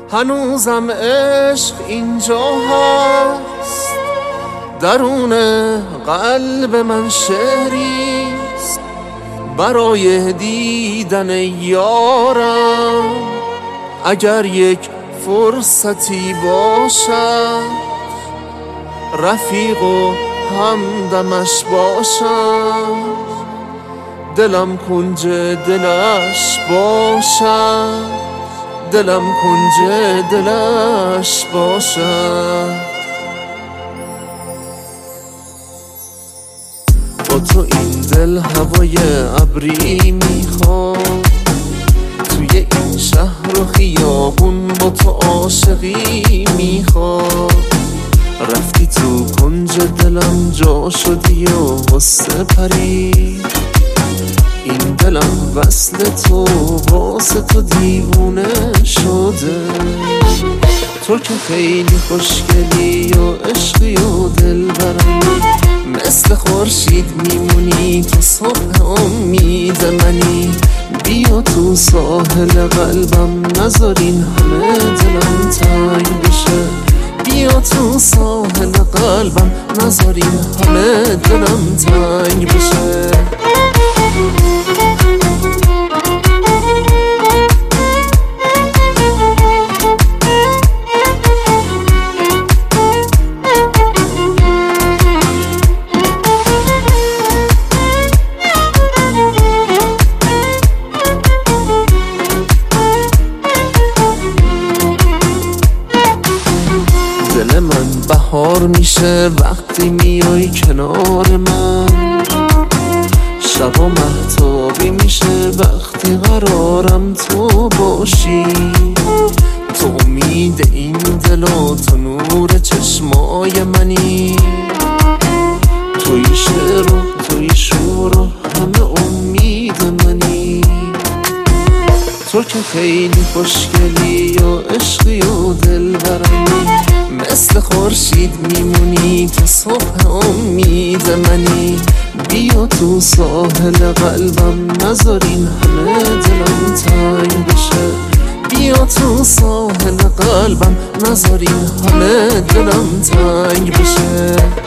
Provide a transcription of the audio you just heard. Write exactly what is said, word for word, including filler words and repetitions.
هنوزم عشق اینجا هست، درون قلب من شعریست برای دیدن یارم. اگر یک فرصتی باشد رفیق و همدمش باشم، دلم کنج دلش باشد، دلم کنج دلش باشد. با تو این دل هوای ابری میخواد، توی این شهر و خیابون با تو عاشقی میخواد. رفتی تو کنج دلم جا شدی و غصه پرید، این دلم وصل تو واسه تو دیوونه شده. تو که خیلی خوشگلی و عشقی و دلبرم، مثل خورشید میمونی تو صبح امید منی. بیا تو ساحل قلبم نذار این همه دلم تنگ بشه، بیا تو ساحل قلبم نذار این همه دلم تنگ بشه. دل من بهار میشه وقتی میای کنار من، شبا مهتابی میشه وقتی قرارم تو باشی. تو امید این دل و تو نور چشمای منی، توی شعر و توی شور و همه امید منی. تو که خیلی خوشگلی و عشقی و دلبرمی، مثل خورشید میمونی تو صبح امید منی. بیا تو ساحل قلبم نذار این همه دلم تنگ بشه، بیا تو ساحل قلبم نذار این همه دلم تنگ بشه.